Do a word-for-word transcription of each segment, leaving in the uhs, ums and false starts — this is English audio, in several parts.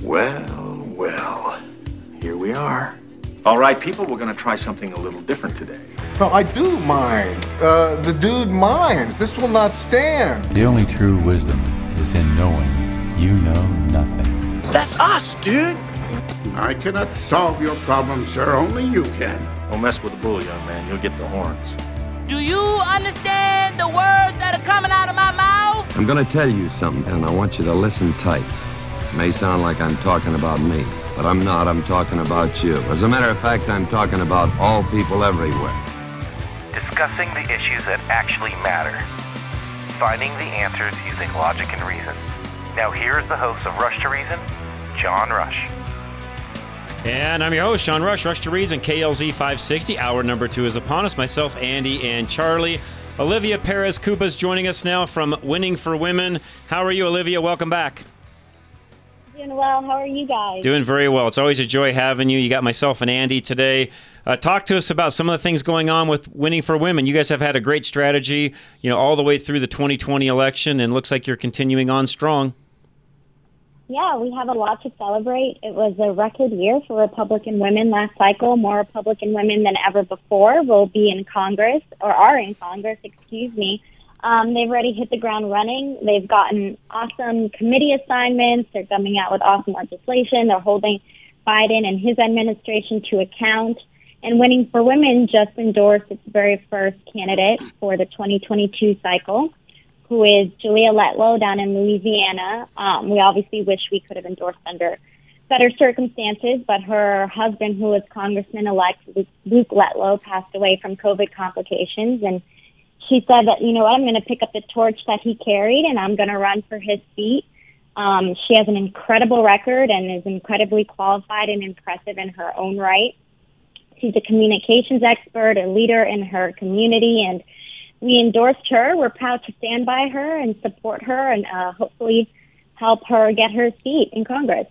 Well, well, here we are. All right, people, we're going to try something a little different today. No, I do mind. Uh, the dude minds. This will not stand. The only true wisdom is in knowing you know nothing. That's us, dude. I cannot solve your problem, sir. Only you can. Don't mess with the bull, young man. You'll get the horns. Do you understand the words that are coming out of my mouth? I'm gonna tell you something, and I want you to listen tight. It may sound like I'm talking about me, but I'm not. I'm talking about you. As a matter of fact, I'm talking about all people everywhere. Discussing the issues that actually matter. Finding the answers using logic and reason. Now here's the host of Rush to Reason, John Rush. And I'm your host, John Rush, Rush to Reason, K L Z five sixty. Hour number two is upon us. Myself, Andy, and Charlie. Olivia Perez-Cuba is joining us now from Winning for Women. How are you, Olivia? Welcome back. Doing well. How are you guys? Doing very well. It's always a joy having you. You got myself and Andy today. Uh, talk to us about some of the things going on with Winning for Women. You guys have had a great strategy, you know, all the way through the twenty twenty election, and looks like you're continuing on strong. Yeah, we have a lot to celebrate. It was a record year for Republican women last cycle. More Republican women than ever before will be in Congress, or are in Congress, excuse me. Um, they've already hit the ground running. They've gotten awesome committee assignments. They're coming out with awesome legislation. They're holding Biden and his administration to account. And Winning for Women just endorsed its very first candidate for the twenty twenty-two cycle, who is Julia Letlow down in Louisiana. Um, we obviously wish we could have endorsed under better circumstances, but her husband, who was Congressman-elect Luke Letlow, passed away from COVID complications, and she said that, you know what, I'm going to pick up the torch that he carried, and I'm going to run for his seat. Um, she has an incredible record and is incredibly qualified and impressive in her own right. She's a communications expert, a leader in her community, and we endorsed her. We're proud to stand by her and support her and uh, hopefully help her get her seat in Congress.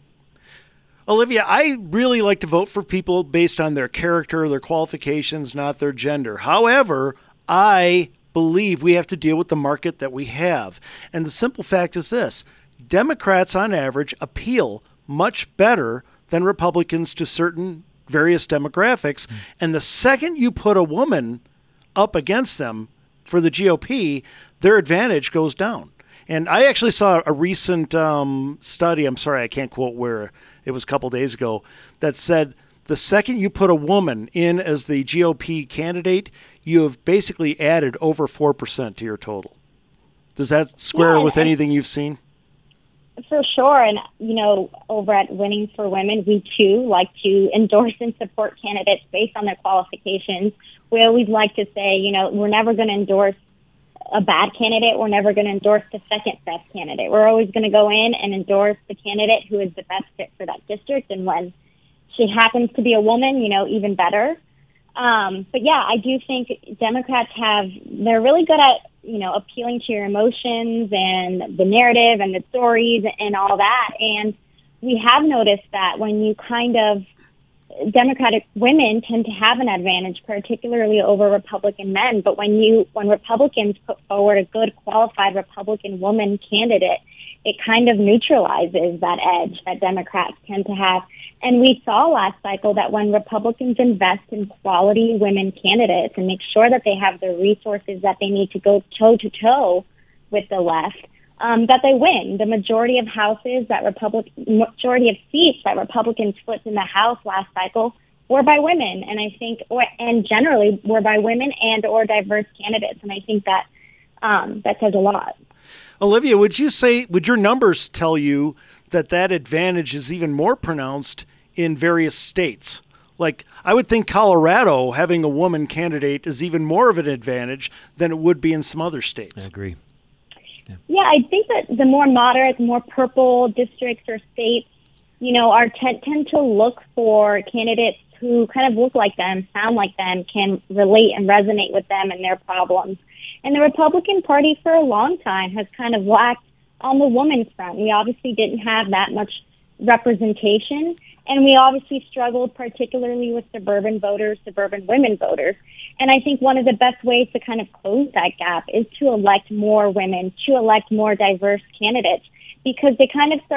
Olivia, I really like to vote for people based on their character, their qualifications, not their gender. However, I believe we have to deal with the market that we have. And the simple fact is this: Democrats, on average, appeal much better than Republicans to certain various demographics. Mm. And the second you put a woman up against them for the G O P, their advantage goes down. And I actually saw a recent um, study, I'm sorry, I can't quote where, it was a couple days ago, that said the second you put a woman in as the G O P candidate, you have basically added over four percent to your total. Does that square yeah, with anything you've seen? For sure. And, you know, over at Winning for Women, we too like to endorse and support candidates based on their qualifications. We always like to say, you know, we're never going to endorse a bad candidate. We're never going to endorse the second best candidate. We're always going to go in and endorse the candidate who is the best fit for that district. And when she happens to be a woman, you know, even better. Um, but yeah, I do think Democrats have, they're really good at, you know, appealing to your emotions and the narrative and the stories and all that. And we have noticed that when you kind of, Democratic women tend to have an advantage, particularly over Republican men. But when you, when Republicans put forward a good, qualified Republican woman candidate, it kind of neutralizes that edge that Democrats tend to have. And we saw last cycle that when Republicans invest in quality women candidates and make sure that they have the resources that they need to go toe-to-toe with the left, um, that they win. The majority of houses that Republic, majority of seats that Republicans flipped in the House last cycle were by women, and I think, or, and generally were by women and or diverse candidates, and I think that um, that says a lot. Olivia, would you say, would your numbers tell you that that advantage is even more pronounced in various states? Like, I would think Colorado having a woman candidate is even more of an advantage than it would be in some other states. I agree. Yeah, yeah I think that the more moderate, the more purple districts or states, you know, are tend, tend to look for candidates who kind of look like them, sound like them, can relate and resonate with them and their problems. And the Republican Party for a long time has kind of lacked on the women's front. We obviously didn't have that much representation, and we obviously struggled particularly with suburban voters, suburban women voters. And I think one of the best ways to kind of close that gap is to elect more women, to elect more diverse candidates, because they kind of start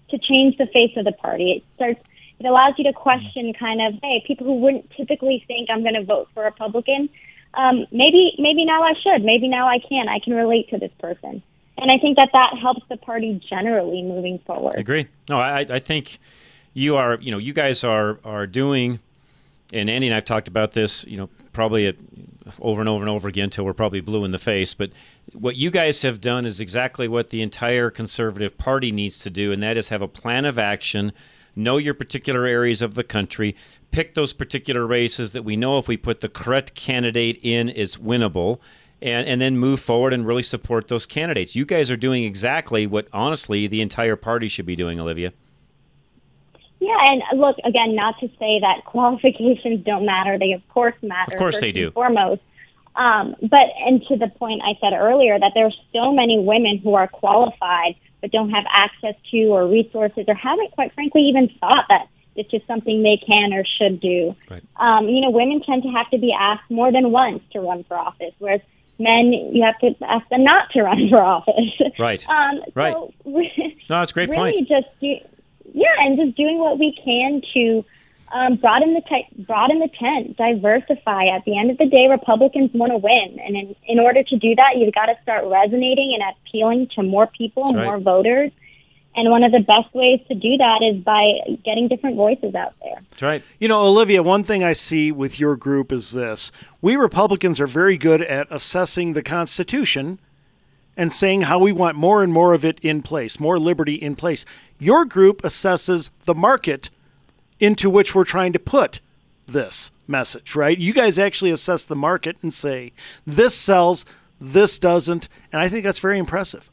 to change the face of the party. It starts. It allows you to question kind of, hey, people who wouldn't typically think I'm going to vote for a Republican, um, maybe maybe now I should. Maybe now I can. I can relate to this person. And I think that that helps the party generally moving forward. I agree. No, I, I think you are, you know, you guys are, are doing, and Andy and I have talked about this, you know, probably at, over and over and over again until we're probably blue in the face. But what you guys have done is exactly what the entire conservative party needs to do, and that is have a plan of action, know your particular areas of the country, pick those particular races that we know if we put the correct candidate in is winnable, and, and then move forward and really support those candidates. You guys are doing exactly what, honestly, the entire party should be doing, Olivia. Yeah, and look, again, not to say that qualifications don't matter. They, of course, matter. Of course first they do. And foremost. Um, but, and to the point I said earlier, that there are so many women who are qualified but don't have access to or resources or haven't, quite frankly, even thought that it's just something they can or should do. Right. Um, you know, women tend to have to be asked more than once to run for office, whereas men, you have to ask them not to run for office. Right. um, right. So, no, that's a great really point. Just do, yeah, and just doing what we can to um, broaden the t- broaden the tent, diversify. At the end of the day, Republicans want to win, and in, in order to do that, you've got to start resonating and appealing to more people and That's right. more voters. And one of the best ways to do that is by getting different voices out there. That's right. You know, Olivia, one thing I see with your group is this. We Republicans are very good at assessing the Constitution and saying how we want more and more of it in place, more liberty in place. Your group assesses the market into which we're trying to put this message, right? You guys actually assess the market and say, this sells, this doesn't, and I think that's very impressive.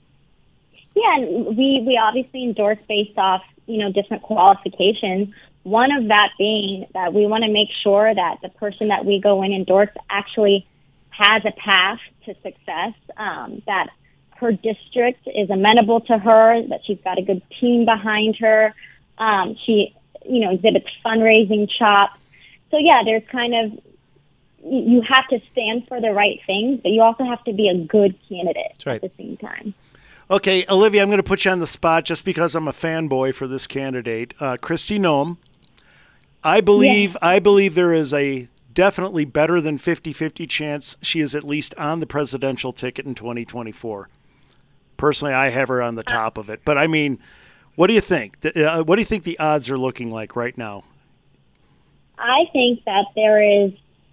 Yeah, and we, we obviously endorse based off, you know, different qualifications. One of that being that we want to make sure that the person that we go and endorse actually has a path to success, um, that her district is amenable to her, that she's got a good team behind her, um, she, you know, exhibits fundraising chops. So, yeah, there's kind of, you have to stand for the right things, but you also have to be a good candidate That's right. at the same time. Okay, Olivia, I'm going to put you on the spot just because I'm a fanboy for this candidate. Uh, Kristi Noem, I believe, Yeah. I believe there is a definitely better than fifty-fifty chance she is at least on the presidential ticket in twenty twenty-four. Personally, I have her on the top of it. But, I mean, what do you think? Uh, what do you think the odds are looking like right now? I think that there is,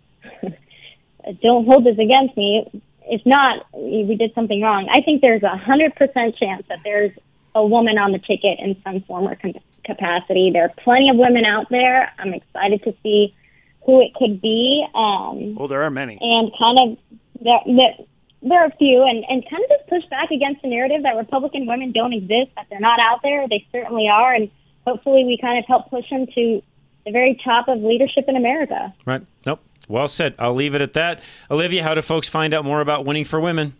don't hold this against me, if not, we did something wrong. I think there's a one hundred percent chance that there's a woman on the ticket in some form or com- capacity. There are plenty of women out there. I'm excited to see who it could be. Um, Well, there are many. and kind of, there, there, there are a few, and, and kind of just push back against the narrative that Republican women don't exist, that they're not out there. They certainly are, and hopefully we kind of help push them to the very top of leadership in America. Right. Nope. Well said. I'll leave it at that. Olivia, how do folks find out more about Winning for Women?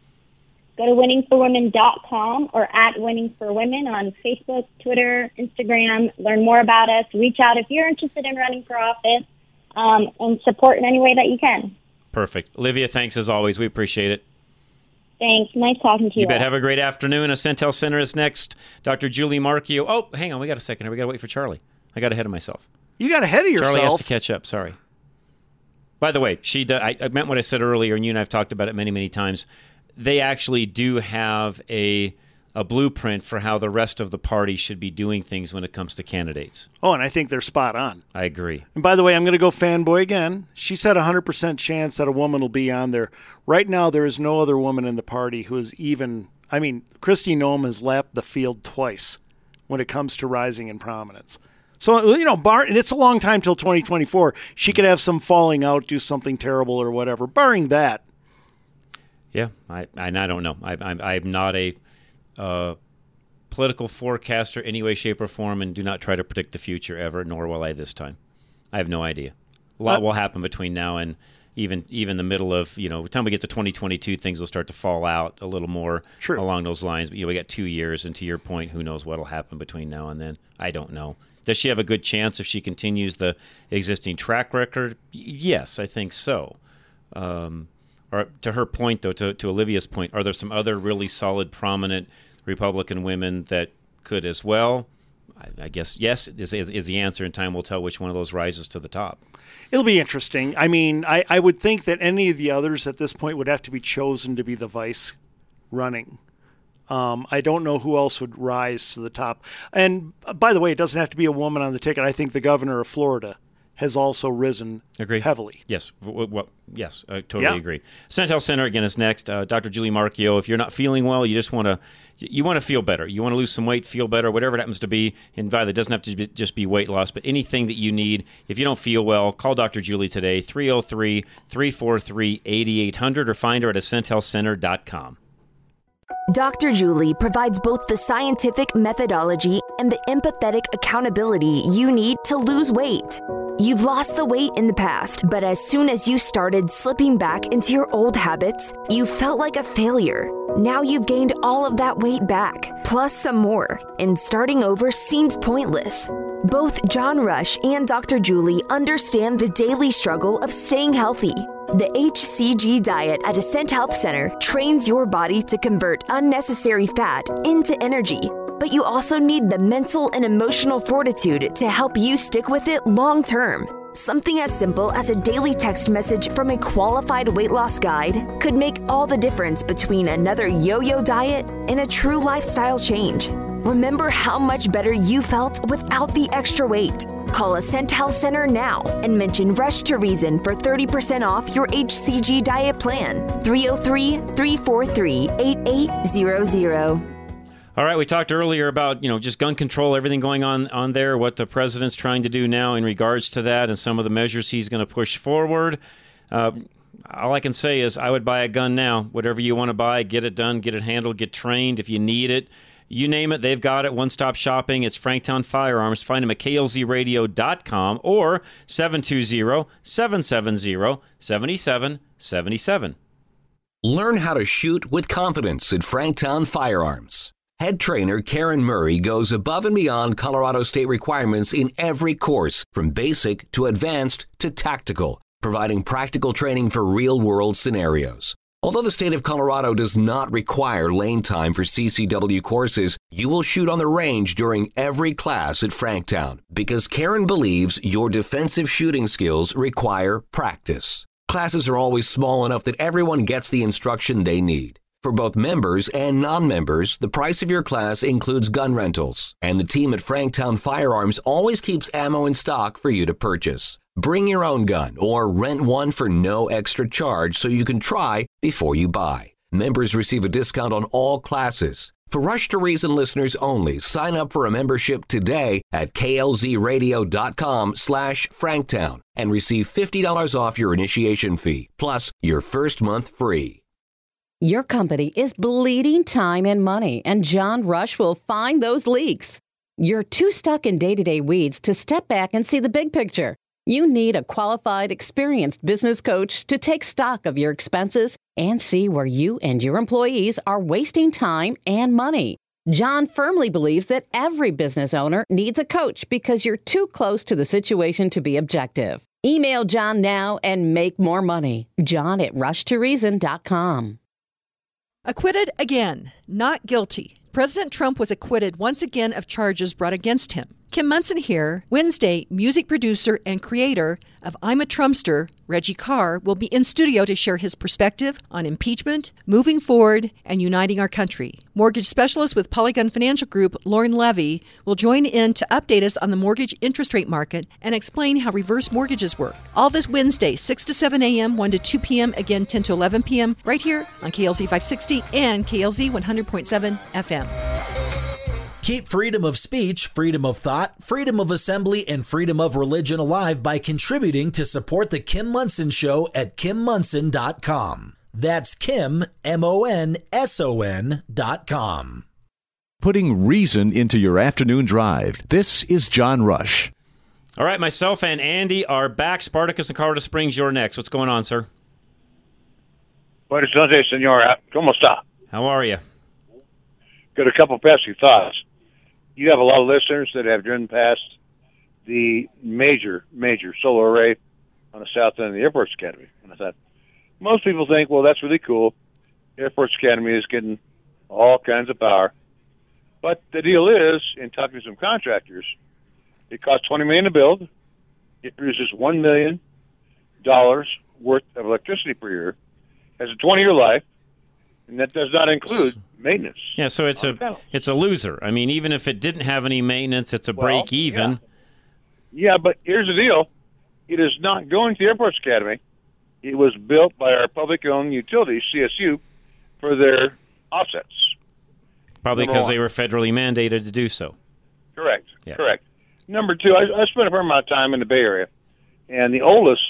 Go to winning for women dot com or at Winning for Women on Facebook, Twitter, Instagram. Learn more about us. Reach out if you're interested in running for office, um, and support in any way that you can. Perfect. Olivia, thanks as always. We appreciate it. Thanks. Nice talking to you. You bet. all. Have a great afternoon. Ascent Center is next. Doctor Julie Marchio. Oh, hang on. We got a second here. We got to wait for Charlie. I got ahead of myself. You got ahead of yourself. Charlie has to catch up. Sorry. By the way, she. Do, I, I meant what I said earlier, and you and I have talked about it many, many times. They actually do have a a blueprint for how the rest of the party should be doing things when it comes to candidates. Oh, and I think they're spot on. I agree. And by the way, I'm going to go fanboy again. She said a one hundred percent chance that a woman will be on there. Right now, there is no other woman in the party who is even, I mean, Kristi Noem has lapped the field twice when it comes to rising in prominence. So, you know, bar, and it's a long time till twenty twenty-four. She could have some falling out, do something terrible or whatever. Barring that. Yeah, I and I don't know. I, I'm I'm not a uh, political forecaster any way, shape, or form, and do not try to predict the future ever, nor will I this time. I have no idea. A lot Uh, will happen between now and even even the middle of, you know, by the time we get to twenty twenty-two, things will start to fall out a little more True. along those lines. But, you know, we got two years, and to your point, who knows what will happen between now and then? I don't know. Does she have a good chance if she continues the existing track record? Y- yes, I think so. Um, or to her point, though, to, to Olivia's point, are there some other really solid, prominent Republican women that could as well. I, I guess yes is, is, is the answer, and time will tell which one of those rises to the top. It'll be interesting. I mean, I, I would think that any of the others at this point would have to be chosen to be the vice running. Um, I don't know who else would rise to the top. And uh, by the way, it doesn't have to be a woman on the ticket. I think the governor of Florida has also risen agree. heavily. Yes, w- w- yes, I totally yeah. agree. Ascent Health Center again is next. Uh, Doctor Julie Marchio. If you're not feeling well, you just want to you want to feel better. You want to lose some weight, feel better, whatever it happens to be. And by the way, it doesn't have to be, just be weight loss, but anything that you need. If you don't feel well, call Doctor Julie today, three oh three, three four three, eight eight hundred, or find her at ascent health center dot com. Doctor Julie provides both the scientific methodology and the empathetic accountability you need to lose weight. You've lost the weight in the past, but as soon as you started slipping back into your old habits, you felt like a failure. Now you've gained all of that weight back, plus some more, and starting over seems pointless. Both John Rush and Doctor Julie understand the daily struggle of staying healthy. The H C G diet at Ascent Health Center trains your body to convert unnecessary fat into energy, but you also need the mental and emotional fortitude to help you stick with it long term. Something as simple as a daily text message from a qualified weight loss guide could make all the difference between another yo-yo diet and a true lifestyle change. Remember how much better you felt without the extra weight. Call Ascent Health Center now and mention Rush to Reason for thirty percent off your H C G diet plan. three oh three, three four three, eight eight hundred. All right, we talked earlier about, you know, just gun control, everything going on on there, what the president's trying to do now in regards to that, and some of the measures he's going to push forward. Uh, all I can say is I would buy a gun now. Whatever you want to buy, get it done, get it handled, get trained if you need it. You name it, they've got it. One-stop shopping. It's Franktown Firearms. Find them at K L Z radio dot com or seven two zero, seven seven zero, seven seven seven seven. Learn how to shoot with confidence at Franktown Firearms. Head trainer Karen Murray goes above and beyond Colorado state requirements in every course, from basic to advanced to tactical, providing practical training for real-world scenarios. Although the state of Colorado does not require lane time for C C W courses, you will shoot on the range during every class at Franktown because Karen believes your defensive shooting skills require practice. Classes are always small enough that everyone gets the instruction they need. For both members and non-members, the price of your class includes gun rentals, and the team at Franktown Firearms always keeps ammo in stock for you to purchase. Bring your own gun or rent one for no extra charge so you can try before you buy. Members receive a discount on all classes. For Rush to Reason listeners only, sign up for a membership today at K L Z radio dot com slash Franktown and receive fifty dollars off your initiation fee, plus your first month free. Your company is bleeding time and money, and John Rush will find those leaks. You're too stuck in day-to-day weeds to step back and see the big picture. You need a qualified, experienced business coach to take stock of your expenses and see where you and your employees are wasting time and money. John firmly believes that every business owner needs a coach because you're too close to the situation to be objective. Email John now and make more money. John at rush to reason dot com. Acquitted again, not guilty. President Trump was acquitted once again of charges brought against him. Kim Munson here. Wednesday, music producer and creator of I'm a Trumpster, Reggie Carr, will be in studio to share his perspective on impeachment, moving forward, and uniting our country. Mortgage specialist with Polygon Financial Group, Lauren Levy, will join in to update us on the mortgage interest rate market and explain how reverse mortgages work. All this Wednesday, six to seven a.m., one to two p.m., again ten to eleven p.m., right here on K L Z five sixty and K L Z one hundred point seven F M. Keep freedom of speech, freedom of thought, freedom of assembly, and freedom of religion alive by contributing to support The Kim Munson Show at kim munson dot com. That's Kim, M O N S O N dot com. Putting reason into your afternoon drive. This is John Rush. All right, myself and Andy are back. Spartacus in Colorado Springs, you're next. What's going on, sir? Buenos Sunday, senora. ¿Cómo está? How are you? Got a couple pesky thoughts. You have a lot of listeners that have driven past the major, major solar array on the south end of the Air Force Academy. And I thought, most people think, well, that's really cool. Air Force Academy is getting all kinds of power. But the deal is, in talking to some contractors, it costs twenty million dollars to build. It produces one million dollars worth of electricity per year, has a twenty-year life, and that does not include maintenance. Yeah, so it's a it's a loser. I mean, even if it didn't have any maintenance, it's a Well, break even. Yeah. yeah, but here's the deal. It is not going to the Airports Academy. It was built by our public-owned utility, C S U, for their offsets. Probably Number because one. they were federally mandated to do so. Correct. Yeah. Correct. Number two, I, I spent a fair amount of time in the Bay Area, and the oldest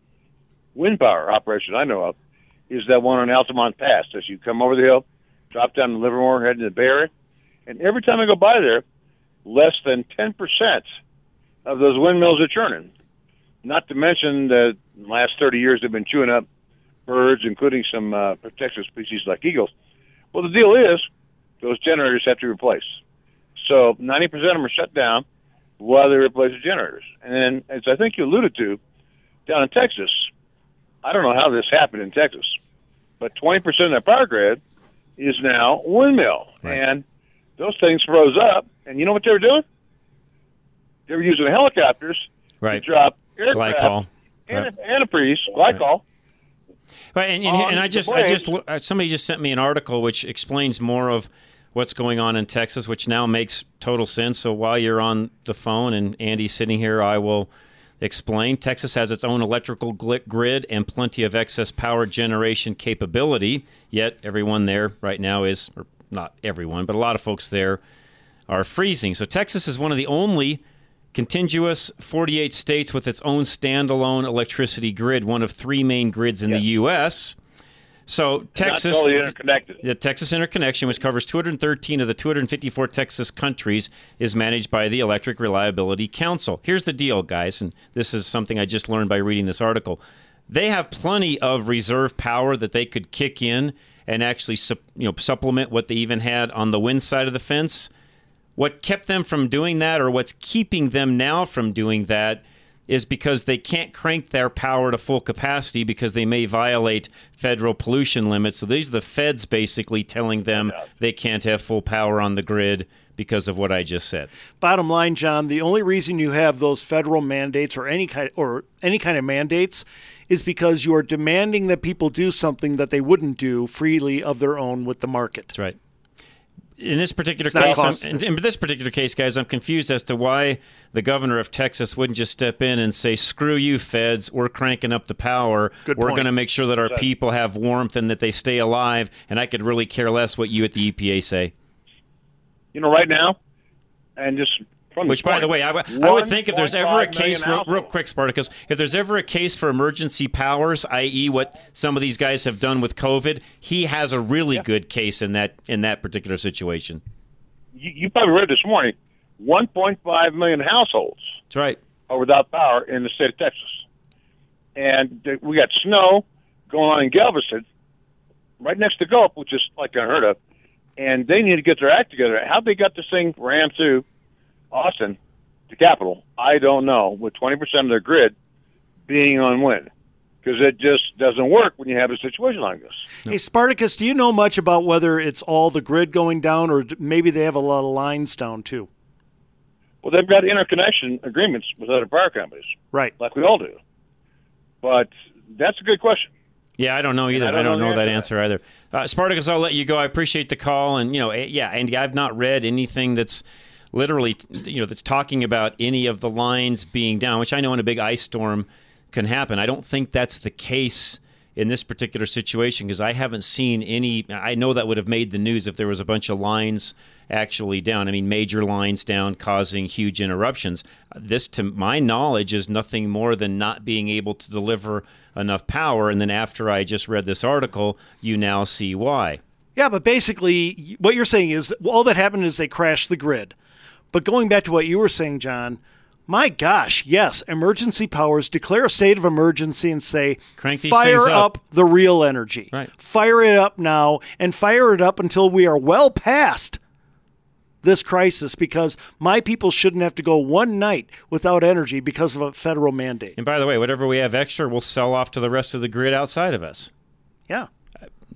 wind power operation I know of is that one on Altamont Pass. As you come over the hill, drop down to Livermore, head into the Bay Area, and every time I go by there, less than ten percent of those windmills are churning. Not to mention that in the last thirty years they've been chewing up birds, including some uh, protected species like eagles. Well, the deal is those generators have to be replaced. So ninety percent of them are shut down while they replace the generators. And then, as I think you alluded to, down in Texas, I don't know how this happened in Texas, but twenty percent of their power grid is now windmill. Right. And those things froze up, and you know what they were doing? They were using helicopters right. to drop aircraft, Glycol. Right. antifreeze, glycol. Right, and, and, and I just, I just, somebody just sent me an article which explains more of what's going on in Texas, which now makes total sense. So while you're on the phone and Andy's sitting here, I will explain. Texas has its own electrical grid and plenty of excess power generation capability, yet everyone there right now is, or not everyone, but a lot of folks there are freezing. So Texas is one of the only contiguous forty-eight states with its own standalone electricity grid, one of three main grids in yes. the U S So Texas, totally interconnected. The Texas Interconnection, which covers two hundred thirteen of the two hundred fifty-four Texas countries, is managed by the Electric Reliability Council. Here's the deal, guys, and this is something I just learned by reading this article. They have plenty of reserve power that they could kick in and actually you know, supplement what they even had on the wind side of the fence. What kept them from doing that, or what's keeping them now from doing that, is because they can't crank their power to full capacity because they may violate federal pollution limits. So these are the feds basically telling them they can't have full power on the grid because of what I just said. Bottom line, John, the only reason you have those federal mandates or any kind or any kind of mandates is because you are demanding that people do something that they wouldn't do freely of their own with the market. That's right. In this particular case, I'm, in, in this particular case, guys, I'm confused as to why the governor of Texas wouldn't just step in and say, "Screw you, feds! We're cranking up the power. Good We're point. going to make sure that our people have warmth and that they stay alive." And I could really care less what you at the E P A say. You know, right now, and just from which, by the way, I, w- I would think if there's ever a case, real, real quick, Spartacus, if there's ever a case for emergency powers, that is, what some of these guys have done with COVID, he has a really yeah. good case in that in that particular situation. You, you probably read this morning, one point five million households. That's right. Are without power in the state of Texas, and we got snow going on in Galveston, right next to Gulf, which is like unheard of, and they need to get their act together. How they got this thing ran through Austin, the capital, I don't know, with twenty percent of their grid being on wind, because it just doesn't work when you have a situation like this. Hey, Spartacus, do you know much about whether it's all the grid going down or maybe they have a lot of lines down too? Well, they've got interconnection agreements with other power companies. Right. Like we all do. But that's a good question. Yeah, I don't know either. I don't, I don't know, know that answer either. Uh, Spartacus, I'll let you go. I appreciate the call. And, you know, yeah, Andy, I've not read anything that's literally, you know, that's talking about any of the lines being down, which I know in a big ice storm can happen. I don't think that's the case in this particular situation because I haven't seen any. I know that would have made the news if there was a bunch of lines actually down. I mean, major lines down causing huge interruptions. This, to my knowledge, is nothing more than not being able to deliver enough power. And then after I just read this article, you now see why. Yeah, but basically what you're saying is all that happened is they crashed the grid. But going back to what you were saying, John, my gosh, yes, emergency powers declare a state of emergency and say, Crank these fire things up. up the real energy. Right. Fire it up now and fire it up until we are well past this crisis, because my people shouldn't have to go one night without energy because of a federal mandate. And by the way, whatever we have extra, we'll sell off to the rest of the grid outside of us. Yeah.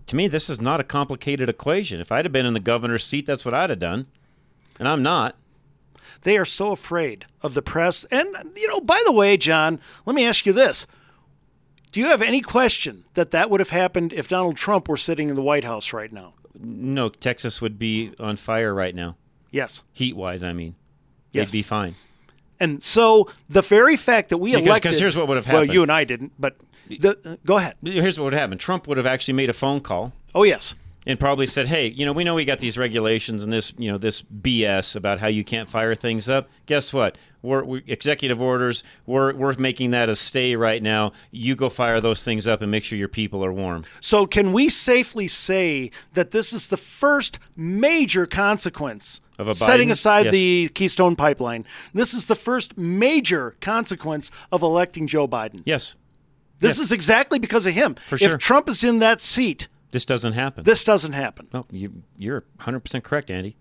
to me, this is not a complicated equation. If I'd have been in the governor's seat, that's what I'd have done. And I'm not. They are so afraid of the press. And, you know, by the way, John, let me ask you this. Do you have any question that that would have happened if Donald Trump were sitting in the White House right now? No, Texas would be on fire right now. Yes. Heat-wise, I mean. Yes. They'd be fine. And so the very fact that we because, elected... Because here's what would have happened. Well, you and I didn't, but the, uh, go ahead. Here's what would happen. Trump would have actually made a phone call. Oh, yes. And probably said, hey, you know, we know we got these regulations and this, you know, this B S about how you can't fire things up. Guess what? We're, we executive orders, we're, we're making that a stay right now. You go fire those things up and make sure your people are warm. So can we safely say that this is the first major consequence, of a Biden? Setting aside Yes. the Keystone Pipeline, this is the first major consequence of electing Joe Biden? Yes. This yes. is exactly because of him. For sure. If Trump is in that seat... This doesn't happen. This doesn't happen. No, you, you're one hundred percent correct, Andy.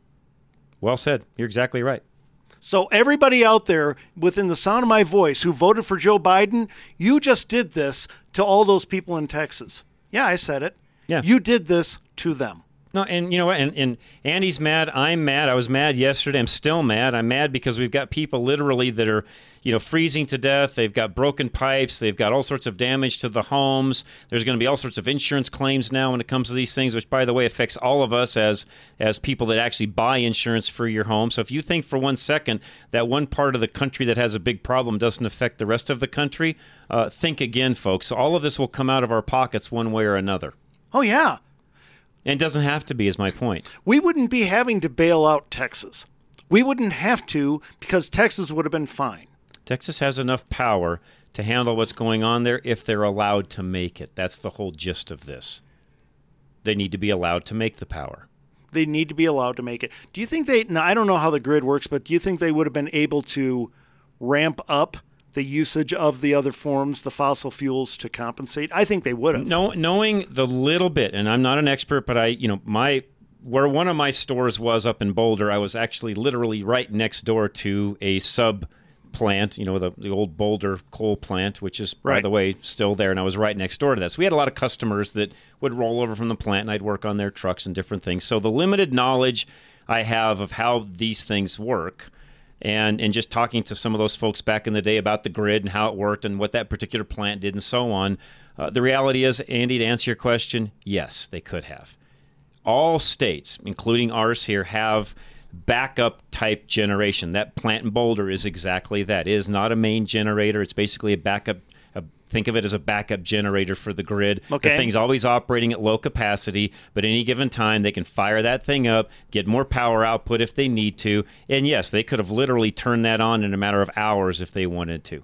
Well said. You're exactly right. So everybody out there within the sound of my voice who voted for Joe Biden, you just did this to all those people in Texas. Yeah, I said it. Yeah. You did this to them. No, and you know what? And, and Andy's mad. I'm mad. I was mad yesterday. I'm still mad. I'm mad because we've got people literally that are, you know, freezing to death. They've got broken pipes. They've got all sorts of damage to the homes. There's going to be all sorts of insurance claims now when it comes to these things, which, by the way, affects all of us as as people that actually buy insurance for your home. So if you think for one second that one part of the country that has a big problem doesn't affect the rest of the country, uh, think again, folks. So all of this will come out of our pockets one way or another. Oh, yeah. And it doesn't have to be, is my point. We wouldn't be having to bail out Texas. We wouldn't have to because Texas would have been fine. Texas has enough power to handle what's going on there if they're allowed to make it. That's the whole gist of this. They need to be allowed to make the power. They need to be allowed to make it. Do you think they, now I don't know how the grid works, but do you think they would have been able to ramp up the usage of the other forms, the fossil fuels, to compensate? I think they would have. No, knowing the little bit, and I'm not an expert, but I, you know, my where one of my stores was up in Boulder, I was actually literally right next door to a sub plant, you know, the, the old Boulder coal plant, which is, right. by the way, still there, and I was right next door to that. So we had a lot of customers that would roll over from the plant, and I'd work on their trucks and different things. So the limited knowledge I have of how these things work, and and just talking to some of those folks back in the day about the grid and how it worked and what that particular plant did and so on, uh, the reality is, Andy, to answer your question, yes, they could have. All states, including ours here, have backup type generation. That plant in Boulder is exactly that. It is not a main generator. It's basically a backup. A, think of it as a backup generator for the grid. Okay. The thing's always operating at low capacity, but at any given time they can fire that thing up, get more power output if they need to. And yes, they could have literally turned that on in a matter of hours if they wanted to.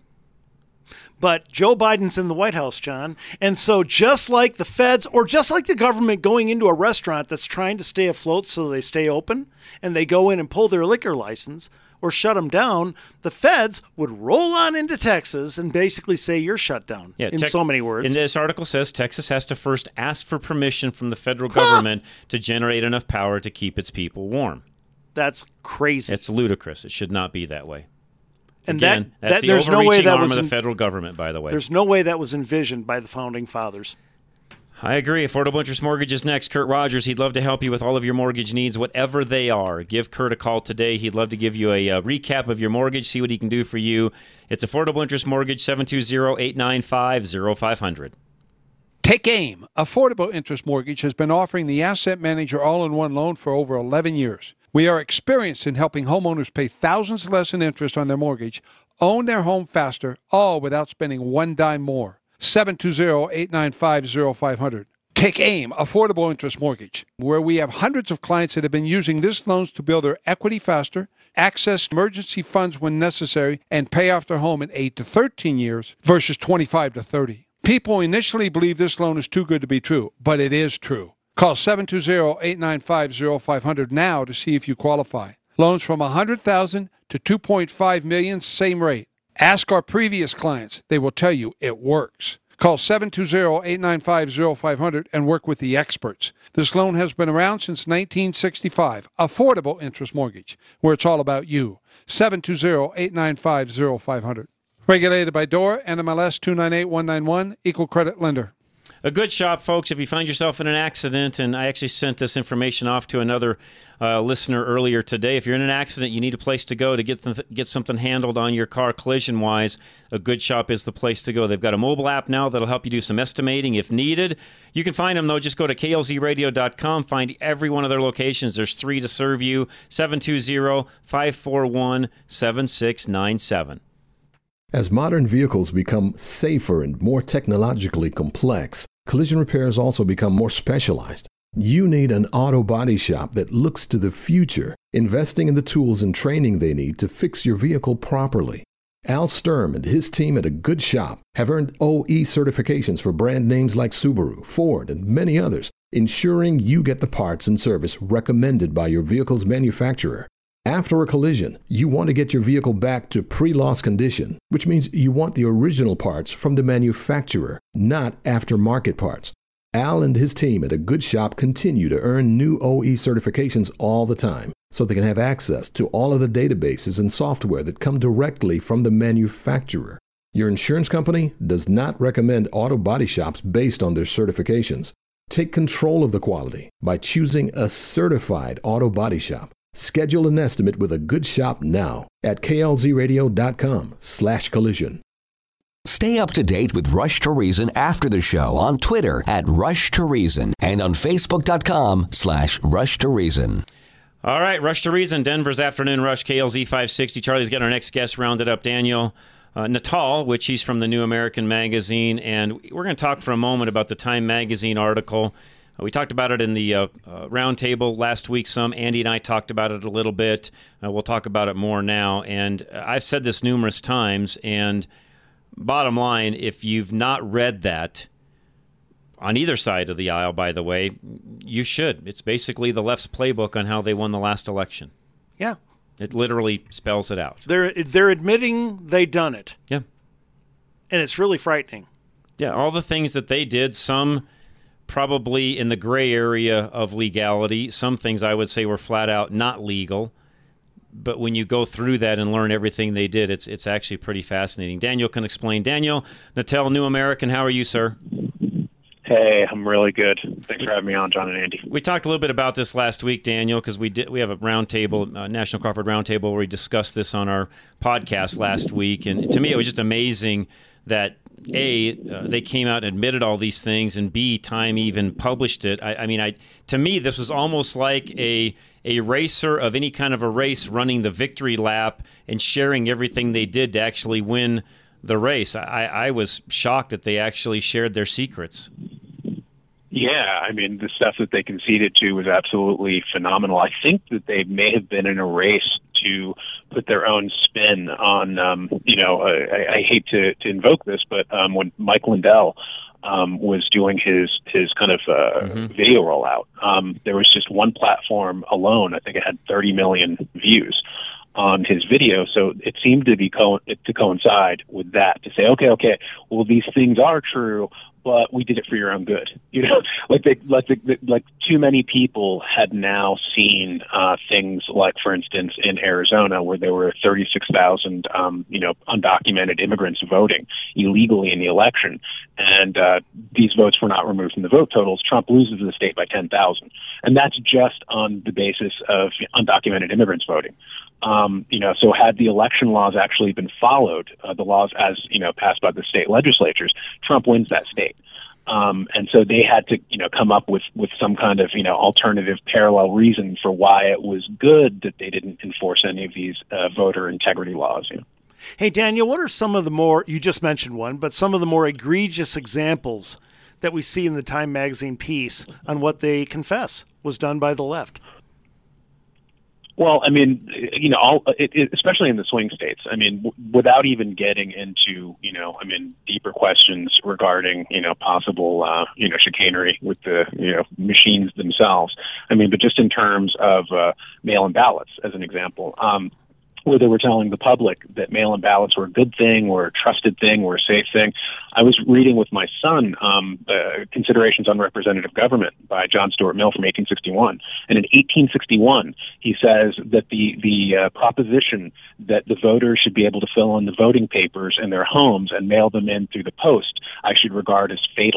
But Joe Biden's in the White House, John. And so just like the feds or just like the government going into a restaurant that's trying to stay afloat so they stay open and they go in and pull their liquor license or shut them down, the feds would roll on into Texas and basically say you're shut down Yeah, in Tex- so many words. And this article says Texas has to first ask for permission from the federal government to generate enough power to keep its people warm. That's crazy. It's ludicrous. It should not be that way. And Again, that, that's that the there's no overreaching way that arm was of the in- federal government, by the way. There's no way that was envisioned by the founding fathers. I agree. Affordable Interest Mortgage is next. Kurt Rogers, he'd love to help you with all of your mortgage needs, whatever they are. Give Kurt a call today. He'd love to give you a, a recap of your mortgage, see what he can do for you. It's Affordable Interest Mortgage, seven two zero, eight nine five, zero five zero zero. Take AIM. Affordable Interest Mortgage has been offering the Asset Manager all-in-one loan for over eleven years. We are experienced in helping homeowners pay thousands less in interest on their mortgage, own their home faster, all without spending one dime more. seven two zero, eight nine five, zero five zero zero. Take AIM, Affordable Interest Mortgage, where we have hundreds of clients that have been using this loans to build their equity faster, access emergency funds when necessary, and pay off their home in eight to thirteen years versus twenty-five to thirty. People initially believe this loan is too good to be true, but it is true. Call seven two zero, eight nine five, zero five zero zero now to see if you qualify. Loans from one hundred thousand dollars to two point five million dollars, same rate. Ask our previous clients. They will tell you it works. Call seven two zero, eight nine five, zero five zero zero and work with the experts. This loan has been around since nineteen sixty-five. Affordable Interest Mortgage, where it's all about you. seven two zero, eight nine five, zero five zero zero. Regulated by D O R, N M L S two nine eight one nine one, Equal Credit Lender. A good shop, folks, if you find yourself in an accident, and I actually sent this information off to another uh, listener earlier today. If you're in an accident, you need a place to go to get th- get something handled on your car collision-wise. A good shop is the place to go. They've got a mobile app now that'll help you do some estimating if needed. You can find them, though. Just go to K L Z radio dot com. Find every one of their locations. There's three to serve you. seven two zero, five four one, seven six nine seven. As modern vehicles become safer and more technologically complex, collision repairs also become more specialized. You need an auto body shop that looks to the future, investing in the tools and training they need to fix your vehicle properly. Al Sturm and his team at A Good Shop have earned O E certifications for brand names like Subaru, Ford, and many others, ensuring you get the parts and service recommended by your vehicle's manufacturer. After a collision, you want to get your vehicle back to pre-loss condition, which means you want the original parts from the manufacturer, not aftermarket parts. Al and his team at A Good Shop continue to earn new O E certifications all the time, so they can have access to all of the databases and software that come directly from the manufacturer. Your insurance company does not recommend auto body shops based on their certifications. Take control of the quality by choosing a certified auto body shop. Schedule an estimate with A Good Shop now at K L Z radio dot com slash collision. Stay up to date with Rush to Reason after the show on Twitter at Rush to Reason and on Facebook dot com slash Rush to Reason. All right, Rush to Reason, Denver's Afternoon Rush, K L Z five sixty. Charlie's got our next guest rounded up, Daniel uh, Natal, which he's from the New American Magazine, and we're going to talk for a moment about the Time Magazine article. Uh, we talked about it in the uh, uh, roundtable last week some. Andy and I talked about it a little bit. Uh, we'll talk about it more now, and I've said this numerous times, and bottom line, if you've not read that, on either side of the aisle, by the way, you should. It's basically the left's playbook on how they won the last election. Yeah. It literally spells it out. They're they're admitting they done it. Yeah. And it's really frightening. Yeah, all the things that they did, some probably in the gray area of legality. Some things I would say were flat out not legal. But when you go through that and learn everything they did, it's it's actually pretty fascinating. Daniel can explain. Daniel Natal, New American, how are you, sir? Hey, I'm really good. Thanks for having me on, John and Andy. We talked a little bit about this last week, Daniel, because we did we have a roundtable, uh, National Crawford Roundtable, where we discussed this on our podcast last week. And to me, it was just amazing that A, uh, they came out and admitted all these things, and B, Time even published it. I, I mean, I to me, this was almost like a a racer of any kind of a race running the victory lap and sharing everything they did to actually win the race. I, I was shocked that they actually shared their secrets. Yeah, I mean, the stuff that they conceded to was absolutely phenomenal. I think that they may have been in a race to put their own spin on, um, you know, I, I hate to, to invoke this, but um, when Mike Lindell um, was doing his, his kind of uh, mm-hmm. video rollout, um, there was just one platform alone. I think it had thirty million views on his video, so it seemed to be co- to coincide with that, to say, okay, okay, well, these things are true, but we did it for your own good. You know, like they, like the, like too many people had now seen uh, things like, for instance, in Arizona, where there were thirty-six thousand, um, you know, undocumented immigrants voting illegally in the election, and uh, these votes were not removed from the vote totals. Trump loses the state by ten thousand, and that's just on the basis of undocumented immigrants voting. Um, you know, so had the election laws actually been followed, uh, the laws as, you know, passed by the state legislatures, Trump wins that state. Um, and so they had to, you know, come up with, with some kind of, you know, alternative parallel reason for why it was good that they didn't enforce any of these uh, voter integrity laws. You know? Hey, Daniel, what are some of the more, you just mentioned one, but some of the more egregious examples that we see in the Time Magazine piece on what they confess was done by the left? Well, I mean, you know, all, it, it, especially in the swing states, I mean, w- without even getting into, you know, I mean, deeper questions regarding, you know, possible, uh, you know, chicanery with the, you know, machines themselves. I mean, but just in terms of uh, mail-in ballots, as an example, um, where they were telling the public that mail-in ballots were a good thing, were a trusted thing, were a safe thing. I was reading with my son um, uh, Considerations on Representative Government by John Stuart Mill from eighteen sixty-one. And in eighteen sixty-one, he says that the, the uh, proposition that the voters should be able to fill in the voting papers in their homes and mail them in through the post, I should regard as fatal.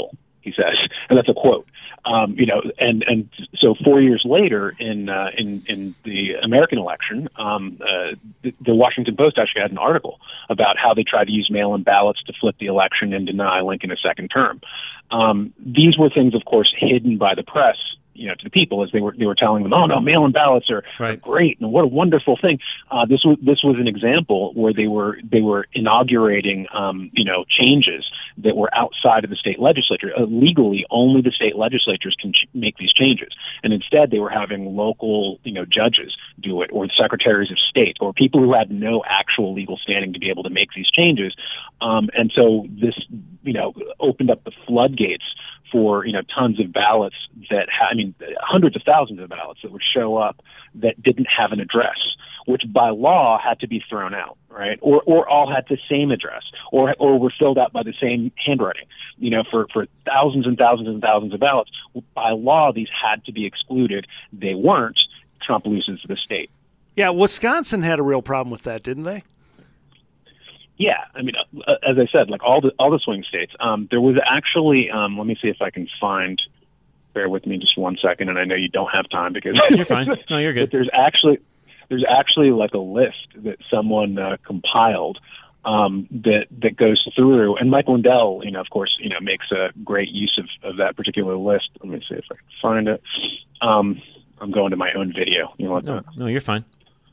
he says, and that's a quote. Um, you know, and, and so four years later in uh, in in the American election, um, uh, the, the Washington Post actually had an article about how they tried to use mail-in ballots to flip the election and deny Lincoln a second term. Um, these were things, of course, hidden by the press, you know, to the people as they were they were telling them, oh no, mail-in ballots are, right. are great and what a wonderful thing. Uh, this was this was an example where they were they were inaugurating um, you know changes that were outside of the state legislature. Uh, legally, only the state legislatures can ch- make these changes, and instead they were having local you know judges do it, or the secretaries of state, or people who had no actual legal standing to be able to make these changes. Um, and so this you know opened up the floodgates for, you know, tons of ballots that, ha- I mean, hundreds of thousands of ballots that would show up that didn't have an address, which by law had to be thrown out, right? Or or all had the same address, or or were filled out by the same handwriting. You know, for, for thousands and thousands and thousands of ballots, by law, these had to be excluded. They weren't. Trump loses the state. Yeah, Wisconsin had a real problem with that, didn't they? Yeah, I mean, uh, as I said, like all the all the swing states, um, there was actually. Um, let me see if I can find. Bear with me just one second, and I know you don't have time because you're fine. No, you're good. But there's actually there's actually like a list that someone uh, compiled um, that that goes through, and Mike Lindell, you know, of course, you know, makes a great use of, of that particular list. Let me see if I can find it. Um, I'm going to my own video. You know what? No, no, you're fine.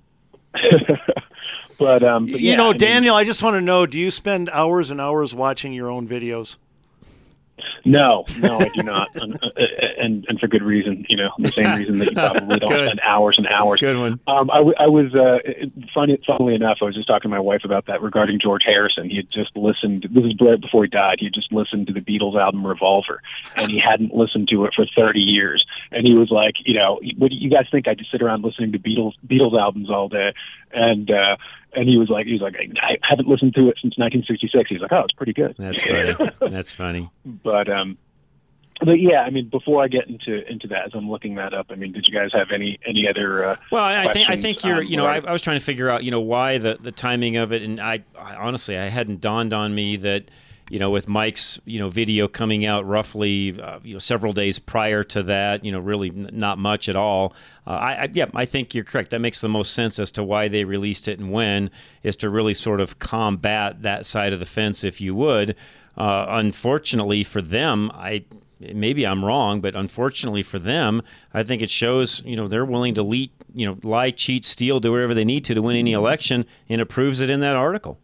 But, um, but you yeah, know, I mean, Daniel, I just want to know, do you spend hours and hours watching your own videos? No, no, I do not, and, and and for good reason. You know, the same reason that you probably don't spend hours and hours. Good one. Um, I, w- I was uh, funny. Funnily enough, I was just talking to my wife about that regarding George Harrison. He had just listened. This was right before he died. He had just listened to the Beatles album Revolver, and he hadn't listened to it for thirty years. And he was like, you know, what do you guys think? I just sit around listening to Beatles Beatles albums all day, and. uh And he was like, he was like, I haven't listened to it since nineteen sixty-six. He was like, oh, it's pretty good. That's funny. That's funny. But um, but yeah, I mean, before I get into into that, as I'm looking that up, I mean, did you guys have any any other? Uh, well, I think I think you're, um, you know, I, I was trying to figure out, you know, why the the timing of it, and I, I honestly, I hadn't dawned on me that. You know, with Mike's, you know, video coming out roughly, uh, you know, several days prior to that, you know, really n- not much at all. Uh, I, I, yeah, I think you're correct. That makes the most sense as to why they released it and when, is to really sort of combat that side of the fence, if you would. Uh, unfortunately for them, I maybe I'm wrong, but unfortunately for them, I think it shows, you know, they're willing to lead, you know, lie, cheat, steal, do whatever they need to to win any election, and it proves it in that article.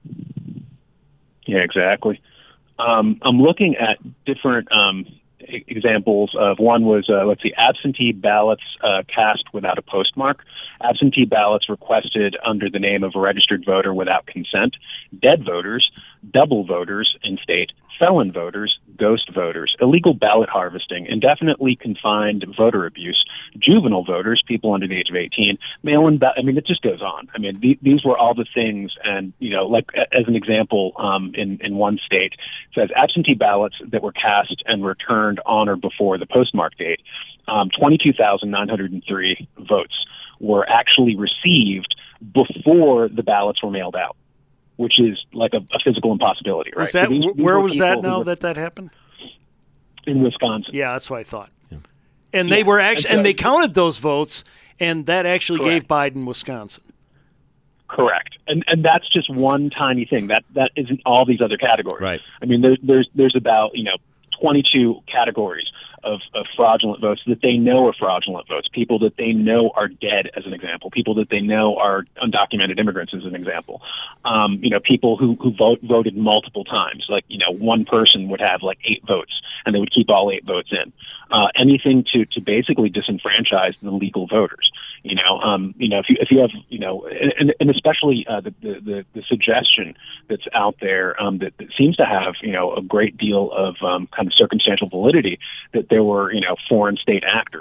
Yeah, exactly. Um, I'm looking at different um, examples of one was, uh, let's see, absentee ballots uh, cast without a postmark, absentee ballots requested under the name of a registered voter without consent, dead voters, double voters in state, felon voters, ghost voters, illegal ballot harvesting, indefinitely confined voter abuse, juvenile voters, people under the age of eighteen, mail-in ballot. I mean, it just goes on. I mean, th- these were all the things. And, you know, like as an example, um, in, in one state, it says absentee ballots that were cast and returned on or before the postmark date, um, twenty-two thousand nine hundred three votes were actually received before the ballots were mailed out, which is like a, a physical impossibility, right? Was that, So these, these where were was that people who now were that that happened? In Wisconsin. Yeah, that's what I thought. Yeah. And they Yeah. were actually, And so- and they counted those votes, and that actually Correct. gave Biden Wisconsin. Correct, and and that's just one tiny thing. That that isn't all these other categories. Right. I mean, there's there's there's about you know twenty-two categories of, of fraudulent votes that they know are fraudulent votes. People that they know are dead, as an example. People that they know are undocumented immigrants, as an example. Um, you know, people who who vote, voted multiple times. Like you know, one person would have like eight votes, and they would keep all eight votes in. Uh, anything to to basically disenfranchise the legal voters. You know, um, you know, if you if you have, you know, and, and especially uh, the, the the the suggestion that's out there um, that, that seems to have, you know, a great deal of um, kind of circumstantial validity that there were, you know, foreign state actors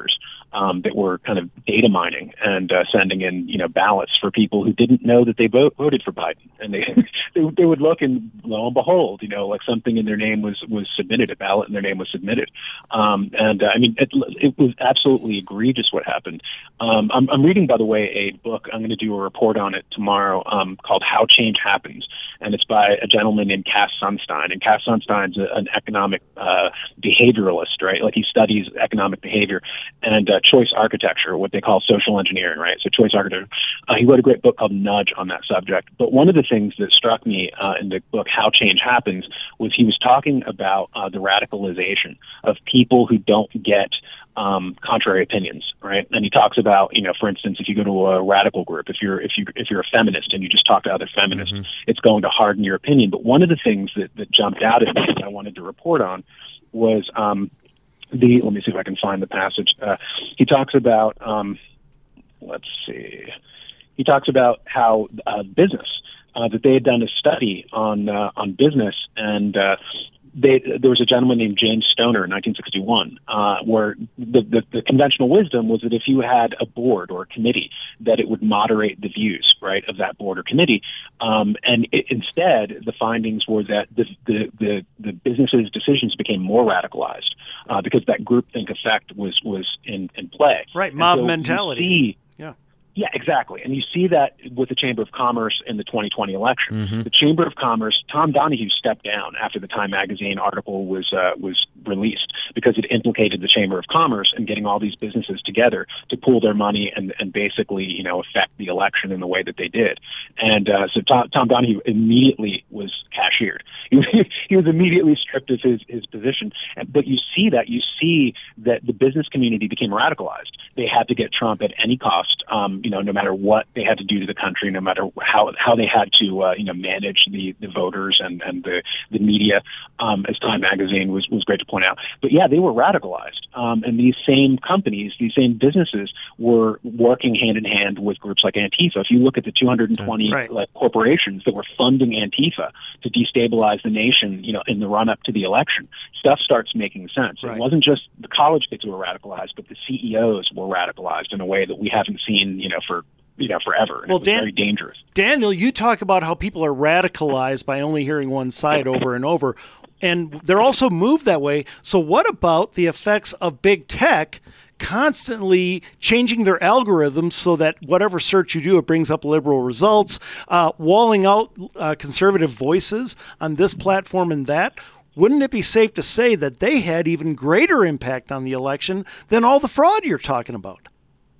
um, that were kind of data mining and uh, sending in, you know, ballots for people who didn't know that they vote, voted for Biden. And they, they they would look, and lo and behold, you know, like something in their name was, was submitted, a ballot in their name was submitted. Um, and uh, I mean, it, it was absolutely egregious what happened. Um, I'm, I'm reading, by the way, a book. I'm going to do a report on it tomorrow um, called How Change Happens. And it's by a gentleman named Cass Sunstein. And Cass Sunstein's a, an economic uh, behavioralist, right? Like he studies economic behavior and uh, choice architecture, what they call social engineering, right? So choice architecture. Uh, he wrote a great book called Nudge on that subject. But one of the things that struck me uh, in the book How Change Happens was he was talking about uh, the radicalization of people who don't get Um, contrary opinions, right? And he talks about, you know, for instance, if you go to a radical group, if you're if you if you're a feminist and you just talk to other feminists, mm-hmm. it's going to harden your opinion. But one of the things that, that jumped out at me that I wanted to report on was um, the. Let me see if I can find the passage. Uh, he talks about. Um, let's see. He talks about how uh, business uh, that they had done a study on uh, on business and. Uh, They, there was a gentleman named James Stoner in nineteen sixty-one, uh, where the, the, the conventional wisdom was that if you had a board or a committee, that it would moderate the views, right, of that board or committee. Um, and it, instead, the findings were that the, the, the, the business's decisions became more radicalized uh, because that groupthink effect was, was in, in play. Right, mob so mentality. See, yeah. Yeah, exactly. And you see that with the Chamber of Commerce in the twenty twenty election. Mm-hmm. The Chamber of Commerce, Tom Donahue stepped down after the Time Magazine article was uh, was released because it implicated the Chamber of Commerce in getting all these businesses together to pool their money and, and basically, you know, affect the election in the way that they did. And uh, so Tom, Tom Donahue immediately was cashiered. He, he was immediately stripped of his, his position. But you see that. You see that the business community became radicalized. They had to get Trump at any cost. Um, you know, no matter what they had to do to the country, no matter how how they had to, uh, you know, manage the, the voters and, and the, the media, um, as Time Magazine was, was great to point out. But yeah, they were radicalized. Um, and these same companies, these same businesses were working hand in hand with groups like Antifa. If you look at the two hundred twenty right. like, corporations that were funding Antifa to destabilize the nation, you know, in the run up to the election, stuff starts making sense. Right. It wasn't just the college kids who were radicalized, but the C E Os were radicalized in a way that we haven't seen, you know, for you know forever. And well, it was Dan- very dangerous. Daniel, you talk about how people are radicalized by only hearing one side over and over, and they're also moved that way. So, what about the effects of big tech constantly changing their algorithms so that whatever search you do, it brings up liberal results, uh, walling out uh, conservative voices on this platform and that? Wouldn't it be safe to say that they had even greater impact on the election than all the fraud you're talking about?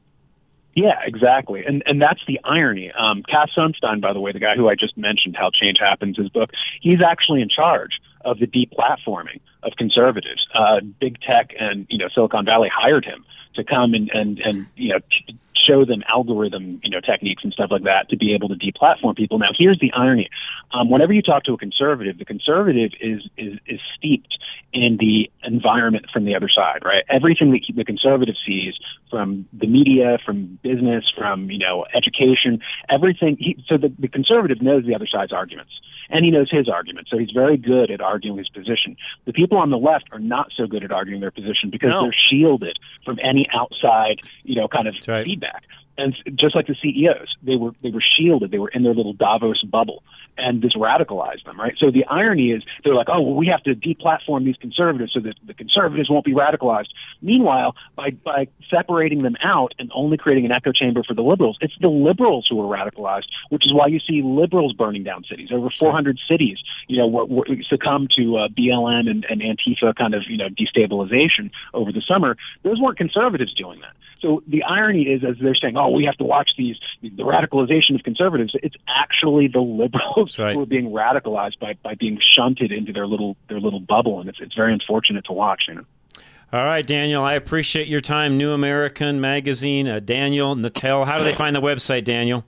Yeah, exactly. And and that's the irony. Um, Cass Sunstein, by the way, the guy who I just mentioned, How Change Happens, his book, he's actually in charge of the deplatforming of conservatives. Uh, big tech and, you know, Silicon Valley hired him to come and, and, and you know, t- show them algorithm, you know, techniques and stuff like that to be able to deplatform people. Now, here's the irony. Um, whenever you talk to a conservative, the conservative is, is, is steeped in the environment from the other side, right? Everything that the conservative sees from the media, from business, from, you know, education, everything. He, so the, the conservative knows the other side's arguments. And he knows his argument, so he's very good at arguing his position. The people on the left are not so good at arguing their position because no. they're shielded from any outside, you know, kind of right. feedback. And just like the C E Os, they were they were shielded. They were in their little Davos bubble, and this radicalized them, right? So the irony is they're like, oh, well, we have to deplatform these conservatives so that the conservatives won't be radicalized. Meanwhile, by by separating them out and only creating an echo chamber for the liberals, it's the liberals who are radicalized, which is why you see liberals burning down cities. Over four hundred cities, you know, were, were succumb to uh, B L M and, and Antifa kind of, you know, destabilization over the summer. Those weren't conservatives doing that. So the irony is, as they're saying, oh, we have to watch these, the radicalization of conservatives, it's actually the liberals right. who are being radicalized by, by being shunted into their little their little bubble, and it's it's very unfortunate to watch, you know. All right, Daniel, I appreciate your time. New American Magazine, uh, Daniel Nattel. How do they find the website, Daniel?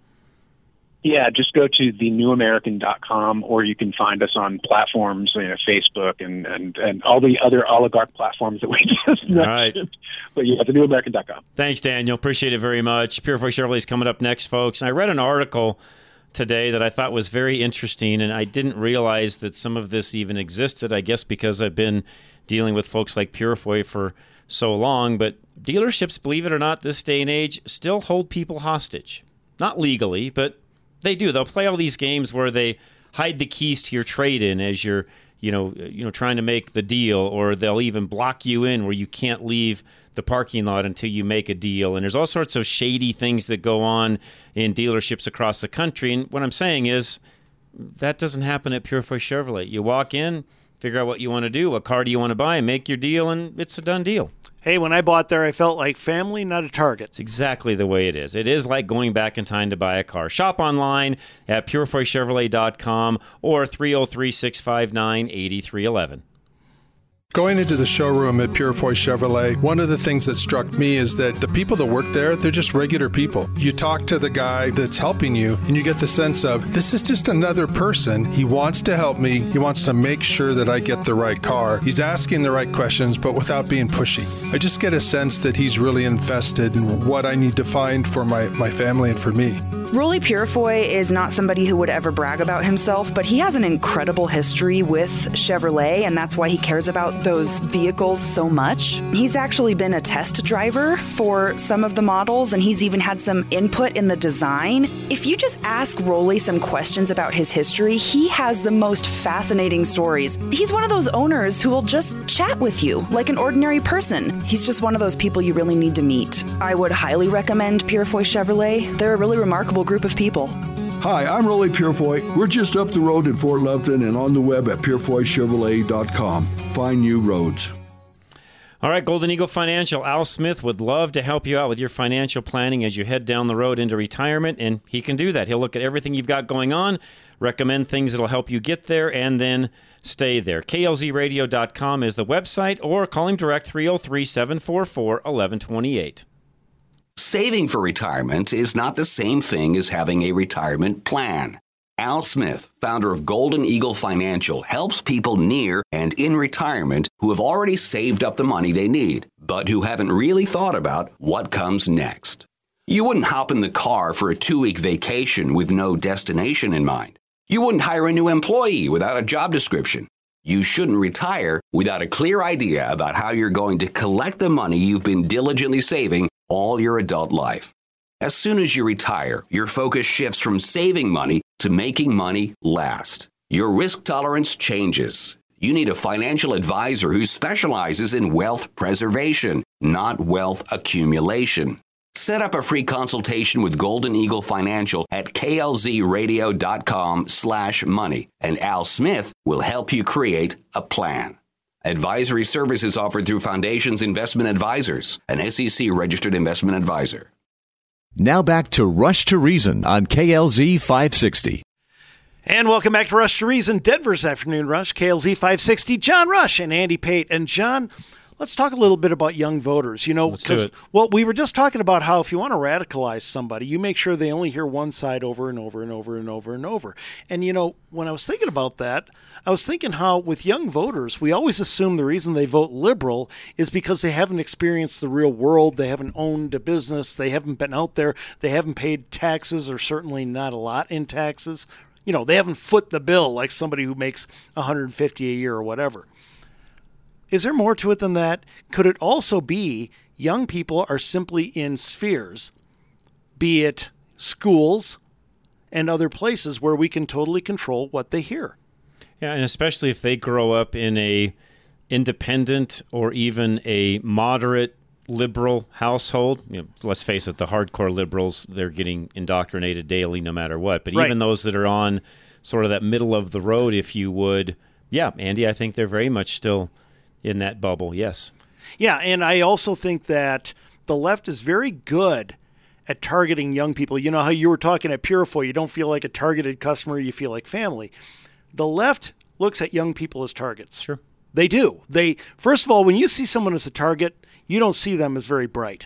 Yeah, just go to the new american dot com, or you can find us on platforms, you know, Facebook and, and, and all the other oligarch platforms that we just mentioned. All right. But yeah, the new american dot com. Thanks, Daniel. Appreciate it very much. Pure Voice Chevrolet is coming up next, folks. And I read an article today that I thought was very interesting, and I didn't realize that some of this even existed, I guess because I've been dealing with folks like Purefoy for so long, but dealerships, believe it or not, this day and age, still hold people hostage. Not legally, but they do. They'll play all these games where they hide the keys to your trade-in as you're, you know, you know, trying to make the deal, or they'll even block you in where you can't leave the parking lot until you make a deal. And there's all sorts of shady things that go on in dealerships across the country. And what I'm saying is that doesn't happen at Purefoy Chevrolet. You walk in, figure out what you want to do, what car do you want to buy, make your deal, and it's a done deal. Hey, when I bought there, I felt like family, not a Target. It's exactly the way it is. It is like going back in time to buy a car. Shop online at purefoy chevrolet dot com or three oh three, six five nine, eight three one one. Going into the showroom at Purefoy Chevrolet, one of the things that struck me is that the people that work there, they're just regular people. You talk to the guy that's helping you, and you get the sense of, this is just another person. He wants to help me. He wants to make sure that I get the right car. He's asking the right questions, but without being pushy. I just get a sense that he's really invested in what I need to find for my, my family and for me. Rolly Purefoy is not somebody who would ever brag about himself, but he has an incredible history with Chevrolet, and that's why he cares about those vehicles so much. He's actually been a test driver for some of the models, and he's even had some input in the design. If you just ask Rolly some questions about his history, he has the most fascinating stories. He's one of those owners who will just chat with you like an ordinary person. He's just one of those people you really need to meet. I would highly recommend Purefoy Chevrolet. They're a really remarkable group of people. Hi, I'm Rolly Purefoy. We're just up the road in Fort Loveton and on the web at purefoy chevrolet dot com. Find new roads. All right, Golden Eagle Financial. Al Smith would love to help you out with your financial planning as you head down the road into retirement, and he can do that. He'll look at everything you've got going on, recommend things that will help you get there, and then stay there. K L Z radio dot com is the website, or call him direct three oh three, seven four four, one one two eight. Saving for retirement is not the same thing as having a retirement plan. Al Smith, founder of Golden Eagle Financial, helps people near and in retirement who have already saved up the money they need, but who haven't really thought about what comes next. You wouldn't hop in the car for a two-week vacation with no destination in mind. You wouldn't hire a new employee without a job description. You shouldn't retire without a clear idea about how you're going to collect the money you've been diligently saving all your adult life. As soon as you retire, your focus shifts from saving money to making money last. Your risk tolerance changes. You need a financial advisor who specializes in wealth preservation, not wealth accumulation. Set up a free consultation with Golden Eagle Financial at K L Z radio dot com slash money, and Al Smith will help you create a plan. Advisory services offered through Foundations Investment Advisors, an S E C-registered investment advisor. Now back to Rush to Reason on K L Z five sixty. And welcome back to Rush to Reason, Denver's Afternoon Rush, K L Z five sixty. John Rush and Andy Pate. And John, let's talk a little bit about young voters. You know, because, well, we were just talking about how if you want to radicalize somebody, you make sure they only hear one side over and over and over and over and over. And, you know, when I was thinking about that, I was thinking how with young voters, we always assume the reason they vote liberal is because they haven't experienced the real world. They haven't owned a business. They haven't been out there. They haven't paid taxes, or certainly not a lot in taxes. You know, they haven't foot the bill like somebody who makes one hundred fifty dollars a year or whatever. Is there more to it than that? Could it also be young people are simply in spheres, be it schools and other places where we can totally control what they hear? Yeah, and especially if they grow up in a independent or even a moderate liberal household. You know, let's face it, the hardcore liberals, they're getting indoctrinated daily no matter what. But right. Even those that are on sort of that middle of the road, if you would, yeah, Andy, I think they're very much still in that bubble, yes. Yeah, and I also think that the left is very good at targeting young people. You know how you were talking at Purefoy, you don't feel like a targeted customer, you feel like family. The left looks at young people as targets. Sure. They do. They first of all, when you see someone as a target, you don't see them as very bright.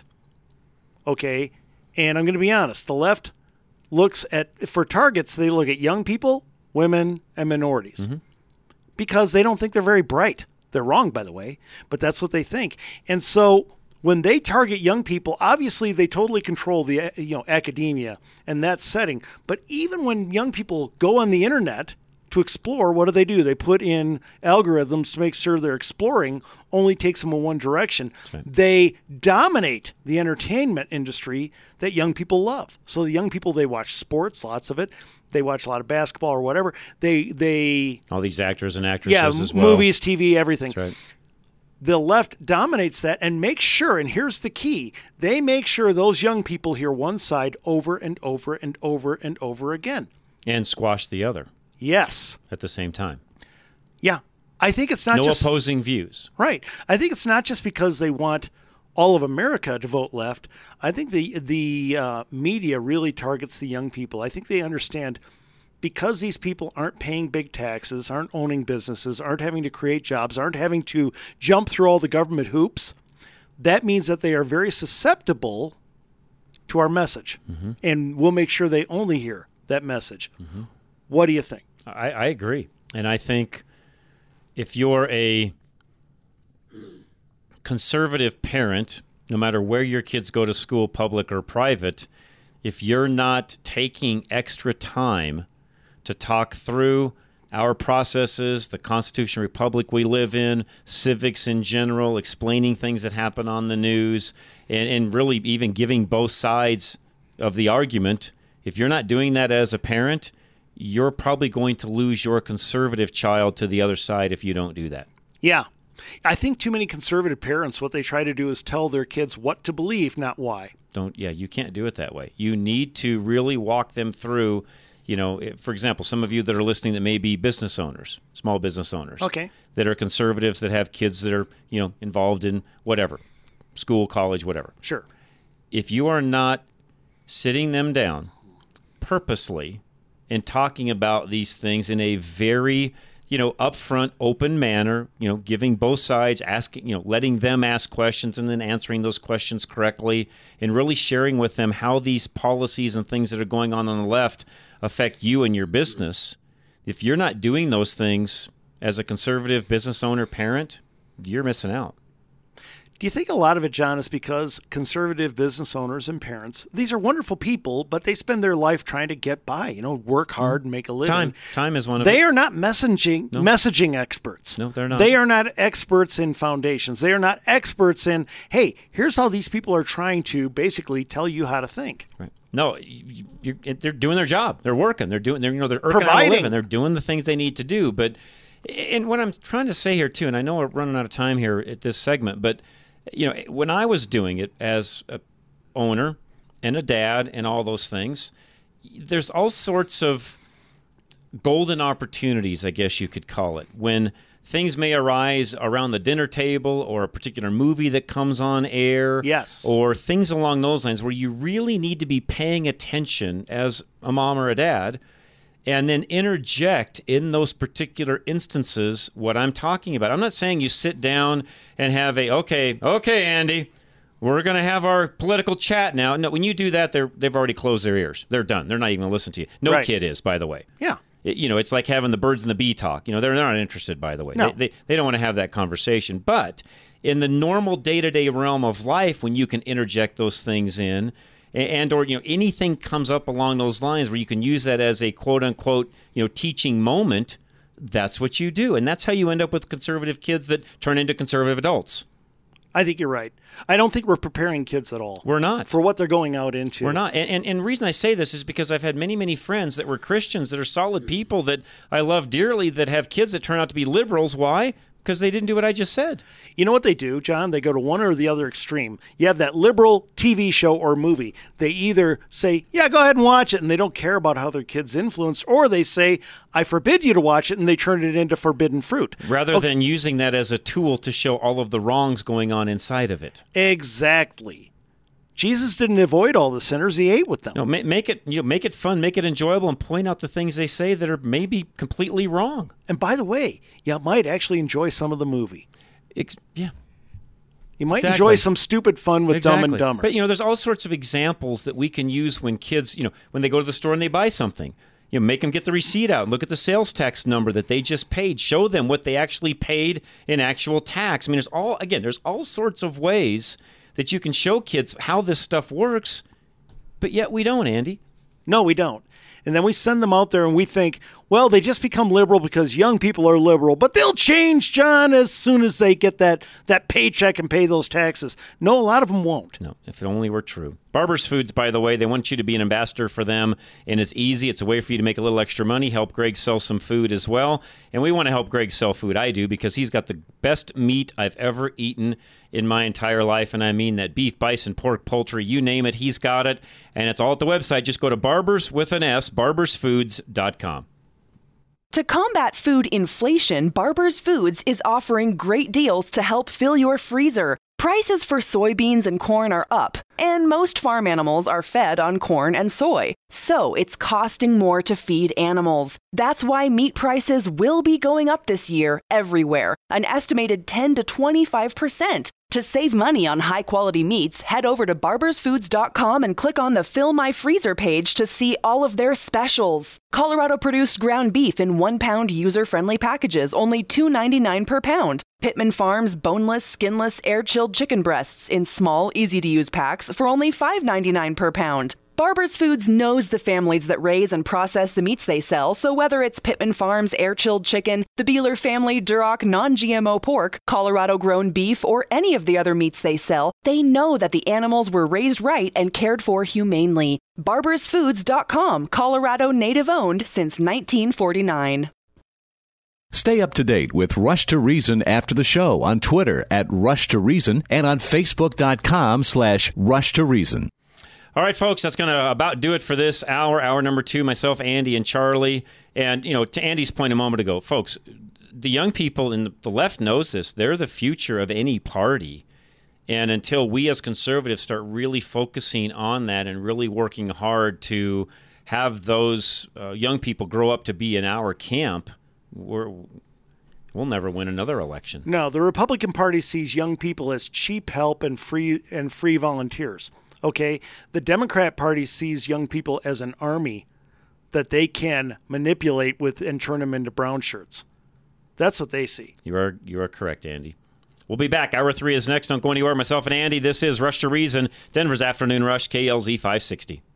Okay? And I'm going to be honest, the left looks at, for targets, they look at young people, women, and minorities. Mm-hmm. Because they don't think they're very bright. They're wrong, by the way, but that's what they think. And so when they target young people, obviously they totally control the you know academia and that setting. But even when young people go on the internet, to explore, what do they do? They put in algorithms to make sure they're exploring only takes them in one direction. Right. They dominate the entertainment industry that young people love. So the young people, they watch sports, lots of it. They watch a lot of basketball or whatever. They, they all these actors and actresses yeah, as well. movies, T V, everything. That's right. The left dominates that and makes sure, and here's the key, they make sure those young people hear one side over and over and over and over again. And squash the other. Yes. At the same time. Yeah. I think it's not no just... No opposing views. Right. I think it's not just because they want all of America to vote left. I think the, the uh, media really targets the young people. I think they understand... because these people aren't paying big taxes, aren't owning businesses, aren't having to create jobs, aren't having to jump through all the government hoops, that means that they are very susceptible to our message. Mm-hmm. And we'll make sure they only hear that message. Mm-hmm. What do you think? I, I agree. And I think if you're a conservative parent, no matter where your kids go to school, public or private, if you're not taking extra time to talk through our processes, the Constitutional Republic we live in, civics in general, explaining things that happen on the news, and, and really even giving both sides of the argument, if you're not doing that as a parent, you're probably going to lose your conservative child to the other side if you don't do that. Yeah. I think too many conservative parents, what they try to do is tell their kids what to believe, not why. Don't, yeah, you can't do it that way. You need to really walk them through. You know, for example, some of you that are listening that may be business owners, small business owners, okay, that are conservatives that have kids that are, you know, involved in whatever, school, college, whatever. Sure. If you are not sitting them down purposely and talking about these things in a very, you know, upfront, open manner, you know, giving both sides, asking, you know, letting them ask questions and then answering those questions correctly, and really sharing with them how these policies and things that are going on on the left affect you and your business. If you're not doing those things as a conservative business owner, parent, you're missing out. Do you think a lot of it, John, is because conservative business owners and parents, these are wonderful people, but they spend their life trying to get by, you know, work hard and make a living. Time, time is one of They it. are not messaging No. messaging experts. No, they're not. They are not experts in foundations. They are not experts in, hey, here's how these people are trying to basically tell you how to think. Right. No, you, you, they're doing their job. They're working. They're doing. They're you know they're earning out a Providing. living. They're doing the things they need to do. But and what I'm trying to say here too, and I know we're running out of time here at this segment, but you know when I was doing it as a owner and a dad and all those things, there's all sorts of golden opportunities, I guess you could call it, when things may arise around the dinner table or a particular movie that comes on air. Yes. Or things along those lines where you really need to be paying attention as a mom or a dad and then interject in those particular instances what I'm talking about. I'm not saying you sit down and have a, okay, okay, Andy, we're going to have our political chat now. No, when you do that, they're, they've already closed their ears. They're done. They're not even going to listen to you. No Right. kid is, by the way. Yeah. It, you know, it's like having the birds and the bee talk. You know, they're, they're not interested, by the way. No. They, they, they don't want to have that conversation. But in the normal day-to-day realm of life, when you can interject those things in, and, and or, you know, anything comes up along those lines where you can use that as a quote-unquote, you know, teaching moment, that's what you do. And that's how you end up with conservative kids that turn into conservative adults. I think you're right. I don't think we're preparing kids at all. We're not. For what they're going out into. We're not. And, and, and the reason I say this is because I've had many, many friends that were Christians that are solid people that I love dearly that have kids that turn out to be liberals. Why? Because they didn't do what I just said. You know what they do, John? They go to one or the other extreme. You have that liberal T V show or movie. They either say, yeah, go ahead and watch it, and they don't care about how their kids influenced, or they say, I forbid you to watch it, and they turn it into forbidden fruit. Rather Okay. than using that as a tool to show all of the wrongs going on inside of it. Exactly. Jesus didn't avoid all the sinners. He ate with them. No, ma- make it you know, make it fun, make it enjoyable, and point out the things they say that are maybe completely wrong. And by the way, you might actually enjoy some of the movie. Ex- yeah. You might Exactly. enjoy some stupid fun with Dumb and Exactly. Dumber. But, you know, there's all sorts of examples that we can use when kids, you know, when they go to the store and they buy something. You know, make them get the receipt out and look at the sales tax number that they just paid. Show them what they actually paid in actual tax. I mean, there's all, again, there's all sorts of ways that you can show kids how this stuff works, but yet we don't, Andy. No, we don't. And then we send them out there and we think, well, they just become liberal because young people are liberal. But they'll change, John, as soon as they get that, that paycheck and pay those taxes. No, a lot of them won't. No, if it only were true. Barber's Foods, by the way, they want you to be an ambassador for them. And it's easy. It's a way for you to make a little extra money, help Greg sell some food as well. And we want to help Greg sell food. I do, because he's got the best meat I've ever eaten in my entire life. And I mean that beef, bison, pork, poultry, you name it, he's got it. And it's all at the website. Just go to Barbers with an S, barbers foods dot com. To combat food inflation, Barbers Foods is offering great deals to help fill your freezer. Prices for soybeans and corn are up, and most farm animals are fed on corn and soy. So it's costing more to feed animals. That's why meat prices will be going up this year everywhere, an estimated ten to twenty-five percent. To save money on high-quality meats, head over to barbers foods dot com and click on the Fill My Freezer page to see all of their specials. Colorado-produced ground beef in one-pound user-friendly packages, only two ninety-nine per pound. Pittman Farms boneless, skinless, air-chilled chicken breasts in small, easy-to-use packs for only five ninety-nine per pound. Barbers Foods knows the families that raise and process the meats they sell, so whether it's Pittman Farms air-chilled chicken, the Beeler family Duroc non-G M O pork, Colorado-grown beef, or any of the other meats they sell, they know that the animals were raised right and cared for humanely. barbers foods dot com, Colorado native-owned since nineteen forty-nine. Stay up to date with Rush to Reason after the show on Twitter at Rush to Reason and on Facebook dot com slash Rush to Reason. All right, folks, that's going to about do it for this hour, hour number two, myself, Andy, and Charlie. And, you know, to Andy's point a moment ago, folks, the young people in the left knows this. They're the future of any party. And until we as conservatives start really focusing on that and really working hard to have those uh, young people grow up to be in our camp, we're, we'll never win another election. No, the Republican Party sees young people as cheap help and free and free volunteers. Okay, the Democrat Party sees young people as an army that they can manipulate with and turn them into brown shirts. That's what they see. You are you are correct, Andy. We'll be back. Hour three is next. Don't go anywhere. Myself and Andy. This is Rush to Reason, Denver's Afternoon Rush, K L Z five sixty.